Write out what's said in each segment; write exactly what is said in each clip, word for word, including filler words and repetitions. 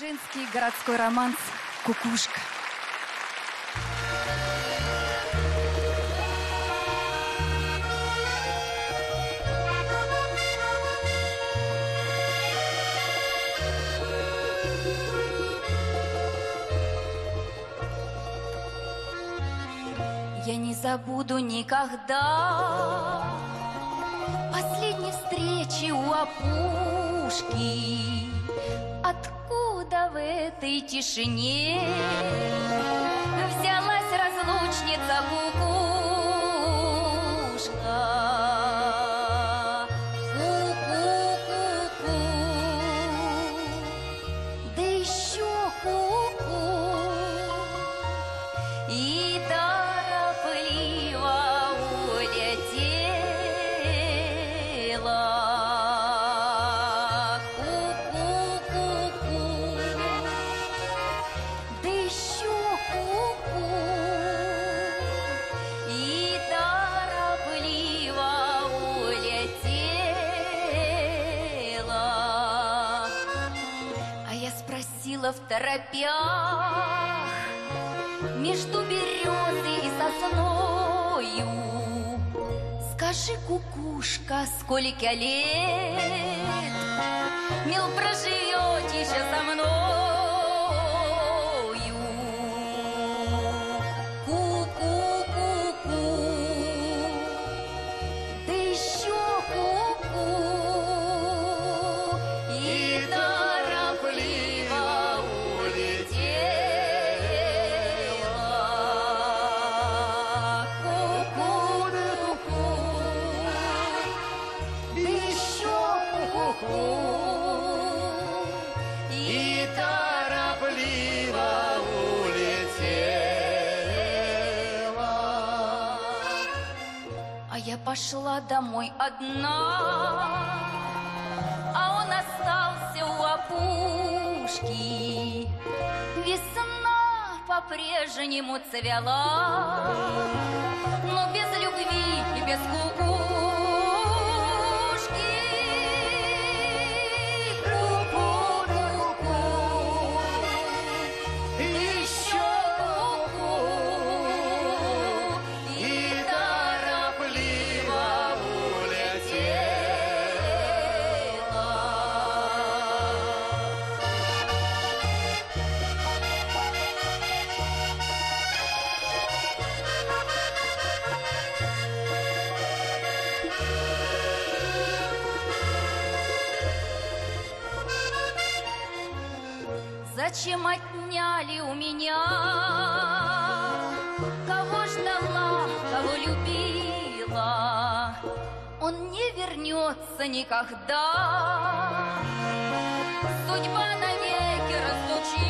Женский городской романс «Кукушка». Я не забуду никогда последней встречи у опушки. Откуда в этой тишине взялась разлучница кукушка? Ку-ку-ку-ку, да еще ку-ку, и торопливо улетела. В торопях между березой и сосною: скажи, кукушка, сколько лет, мил, проживете еще со мною? Ку-ку-ку-ку, да еще ку-ку, и торопливо и торопливо улетела. А я пошла домой одна, а он остался у опушки. Весна по-прежнему цвела, но без любви и без кукушки. Зачем отняли у меня, кого ждала, кого любила? Он не вернется никогда, судьба навеки разлучила.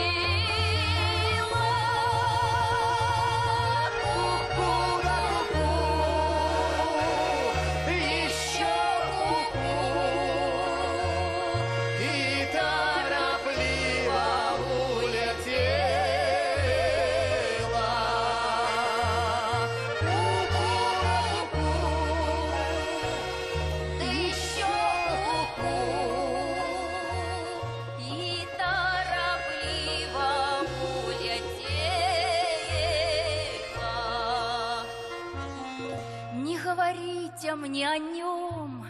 Говорите мне о нем,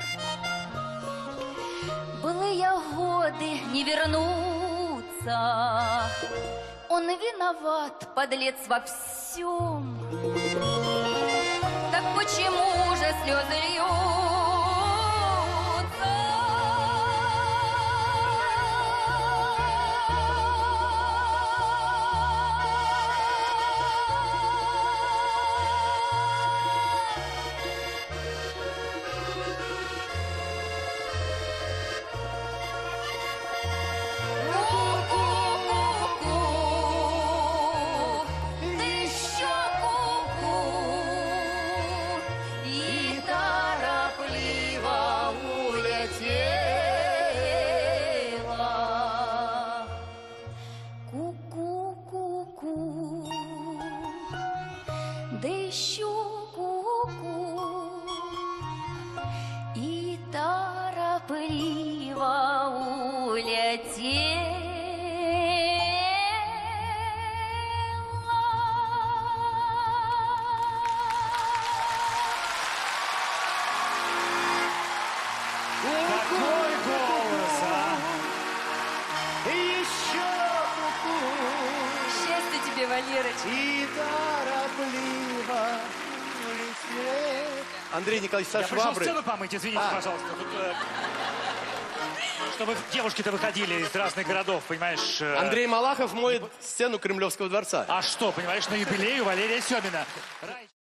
былые годы не вернутся. Он виноват, подлец, во всем. Так почему же слезы льются? И торопливо тебе, Валерыч. И торопливо летит. Андрей Николаевич, со Я пришел швабры. сцену помыть, извините, А. пожалуйста. Тут, э, чтобы девушки-то выходили из разных городов, понимаешь? э, Андрей Малахов моет сцену Кремлевского дворца. А что, понимаешь, на юбилею Валерия Семина. Рай-